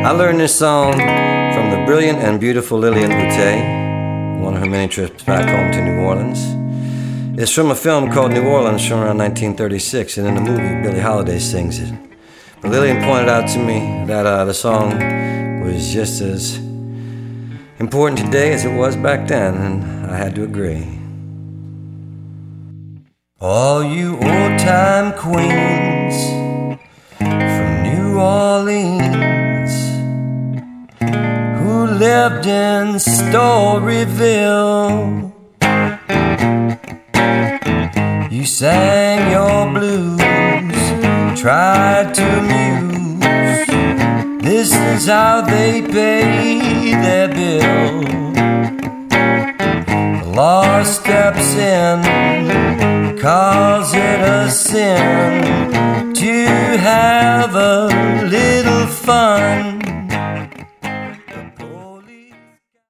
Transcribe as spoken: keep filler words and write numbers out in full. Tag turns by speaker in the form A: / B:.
A: I learned this song from the brilliant and beautiful Lillian Boutte, one of her many trips back home to New Orleans. It's from a film called New Orleans from around nineteen thirty-six, and in the movie, Billie Holiday sings it. But Lillian pointed out to me that uh, the song was just as important today as it was back then, and I had to agree. All you old-time queens from New Orleans who lived in Storyville, you sang your blues, tried to amuse. This is how they pay their bill. The law steps in, calls it a sin to have a little fun.